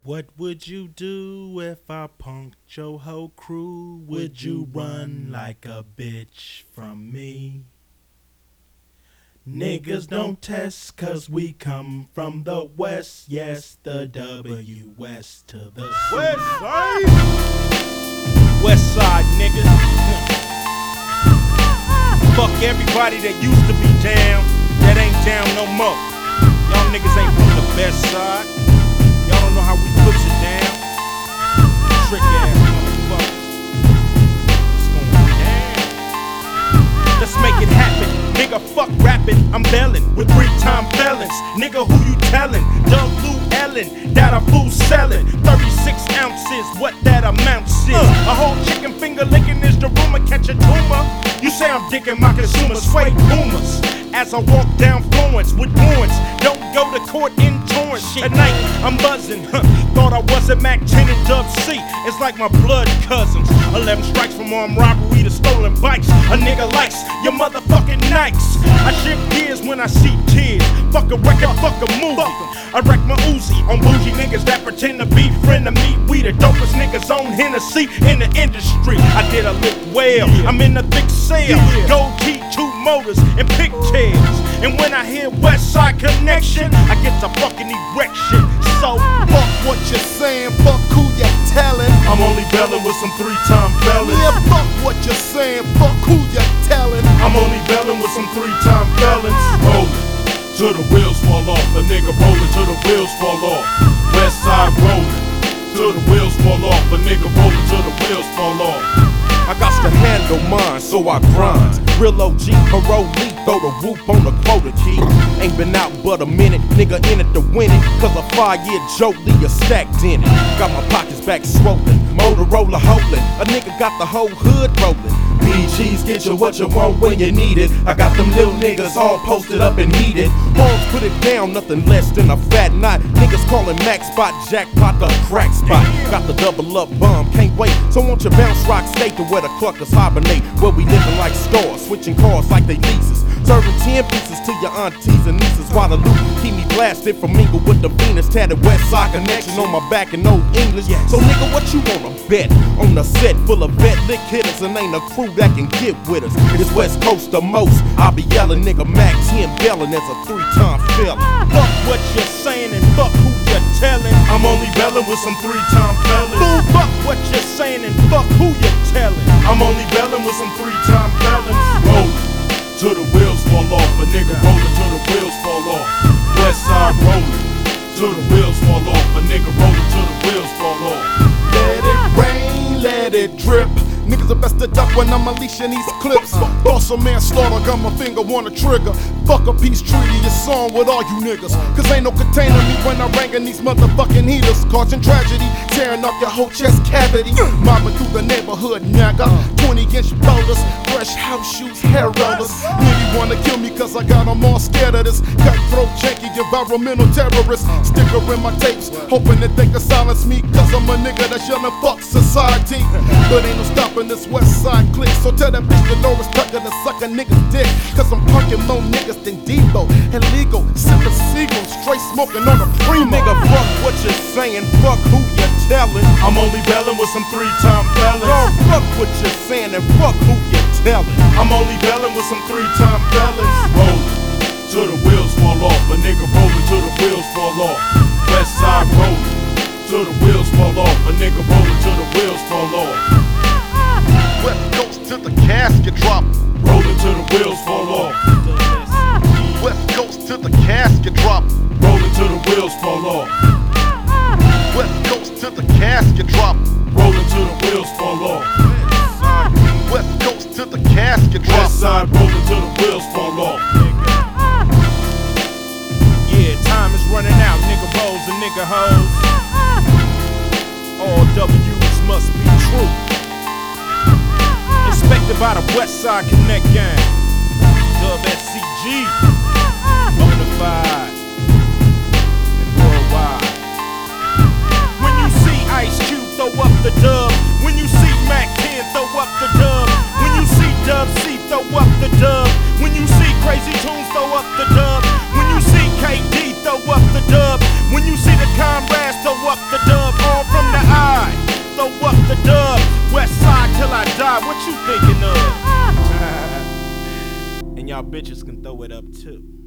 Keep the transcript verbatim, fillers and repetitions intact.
What would you do if I punked your whole crew? Would you run like a bitch from me? Niggas don't test cause we come from the west. Yes, the W S to the C. West side. West side, niggas. Fuck everybody that used to be down, that ain't down no more. Y'all niggas ain't from the best side. Y'all don't know how we put you down. Trick ass motherfuckers. What's going down? Let's make it happen. Nigga, fuck rapping, I'm bellin' with three-time felons. Nigga, who you tellin'? Doug Lou Ellen, that a fool sellin'. thirty-six ounces, what that amounts is. A whole chicken finger licking is the rumor, catch a tumor. You say I'm dicking my consumers, straight boomers. As I walk down Florence with warrants, don't go to court in Torrance. At night, I'm buzzing, huh. Thought I wasn't Mac ten and Dub C. It's like my blood cousins. eleven strikes from armed robbery to stolen bikes. A nigga likes your motherfucking Nikes. I shift gears when I see tears. Fuck a record, fuck a movie. I wreck my Uzi on bougie niggas that pretend to be friend of me. We the dopest niggas on Hennessy in the industry. I did a lick well, I'm in the thick sale. Gold key, two motors, and pigtails. And when I hear West Side Connection, I get to fucking erection. So fuck what you're saying, fuck who you're telling. I'm only bellin' with some three-time felons. Yeah, fuck what you're saying, fuck who you're telling. I'm only bellin' with some three-time felons. Rollin' till the wheels fall off. A nigga rollin' till the wheels fall off. West Side rollin' till the wheels fall off. A nigga rollin' till the wheels fall off. I got to handle mine, so I grind. Real O G, parolee, throw the whoop on the quota key. Ain't been out but a minute, nigga in it to win it. Cause a five-year Jolie is stacked in it. Got my pockets back swollen, Motorola holding. A nigga got the whole hood rolling. B Gs get you what you want when you need it. I got them little niggas all posted up and heated. Homes put it down, nothing less than a fat knot. Niggas calling Max Spot, jackpot, the crack spot. Got the double up bomb, can't wait. So won't you bounce rock state to where the cluckers hibernate. Where we living like stores, switching cars like they leases. Serving ten pieces to your aunties and nieces. While the loot keep me blasted from mingle with the Venus. Tatted West Side Connection on my back in old English. So nigga, what you wanna bet? On a set full of vet lick hitters and ain't a crew that can get with us. It's West Coast the most. I'll be yelling, nigga, Mac ten bellin' as a three-time felon. Fuck what you're saying and fuck who you're telling. I'm only bellin' with some three-time felons. Fool, fuck what you're saying and fuck who you're telling. I'm only bellin' with some three-time felons. Rollin' till the wheels fall off. A nigga rollin' till the wheels fall off. West Side rollin' till the wheels fall off. A nigga rollin' till the wheels fall off. Let it rain, let it drip. Niggas are best to duck when I'm unleashing these clips. Boss a manslaughter, got my finger on the trigger. Fuck a peace treaty, it's on with all you niggas. Cause ain't no containing me when I'm ranking these motherfucking heaters. Causing tragedy, tearing up your whole chest cavity. Mobbing through the neighborhood, nigga. twenty inch boulders, fresh house shoes, hair rollers. Really wanna kill me cause I got them all scared of this cutthroat, janky, environmental terrorist. Sticker in my tapes, hoping that they can silence me. Cause I'm a nigga that's yelling fuck society. But ain't no stopping this West Side clique. So tell that bitch Dolores Tucker to suck a nigga's dick. Cause I'm punkin' more niggas than Debo. Illegal, sippin' Seagull, straight smoking on a primo. Nigga, fuck what you're saying, fuck who you're telling. I'm only bellin' with some three-time felons. No, fuck what you're saying and fuck who you're telling. I'm only bellin' with some three-time felons. Rollin' till the wheels fall off. A nigga rollin' till the wheels fall off. West Side rollin' till the wheels fall off. A nigga rollin' till the wheels fall off. West Coast till the casket drop. Rollin' till the wheels fall off. West Coast till the casket drop. Rollin' till the wheels fall off. West Coast till the casket drop. Rollin' till the wheels fall off. West Coast till the casket drop. West Side rollin' till the wheels fall off. Yeah, time is running out, nigga rolls and nigga hoes. All W's must be true. Inspected by the West Side Connect gang. Dub S C G. Bonafide and worldwide. When you see Ice Cube, throw up the dub. When you see Mac ten, throw up the dub. When you see Dub C, throw up the dub. When you see Crazy Tunes, throw up the dub. When you see K D, throw up the dub. When you see the Comrades, throw up the dub. What you thinking of? And y'all bitches can throw it up too.